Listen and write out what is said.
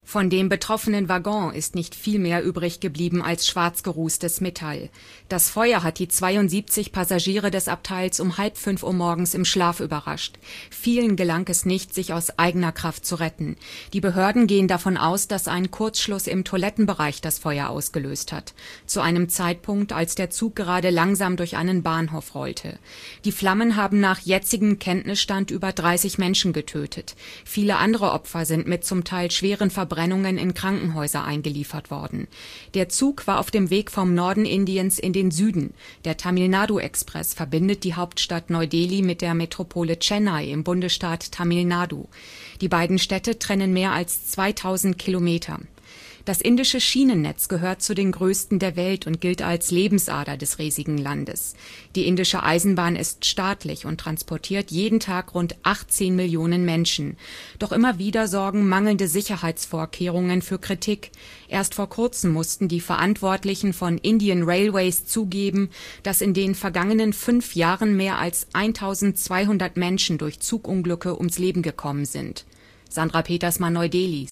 Von dem betroffenen Waggon ist nicht viel mehr übrig geblieben als schwarz gerußtes Metall. Das Feuer hat die 72 Passagiere des Abteils um 4:30 Uhr morgens im Schlaf überrascht. Vielen gelang es nicht, sich aus eigener Kraft zu retten. Die Behörden gehen davon aus, dass ein Kurzschluss im Toilettenbereich das Feuer ausgelöst hat. Zu einem Zeitpunkt, als der Zug gerade langsam durch einen Bahnhof rollte. Die Flammen haben nach jetzigem Kenntnisstand über 30 Menschen getötet. Viele andere Opfer sind mit zum Teil schweren Verbrennungen in Krankenhäuser eingeliefert worden. Der Zug war auf dem Weg vom Norden Indiens in den Süden. Der Tamil Nadu Express verbindet die Hauptstadt Neu-Delhi mit der Metropole Chennai im Bundesstaat Tamil Nadu. Die beiden Städte trennen mehr als 2000 Kilometer. Das indische Schienennetz gehört zu den größten der Welt und gilt als Lebensader des riesigen Landes. Die indische Eisenbahn ist staatlich und transportiert jeden Tag rund 18 Millionen Menschen. Doch immer wieder sorgen mangelnde Sicherheitsvorkehrungen für Kritik. Erst vor kurzem mussten die Verantwortlichen von Indian Railways zugeben, dass in den vergangenen 5 Jahren mehr als 1200 Menschen durch Zugunglücke ums Leben gekommen sind. Sandra Petersmann, Neu-Delhi.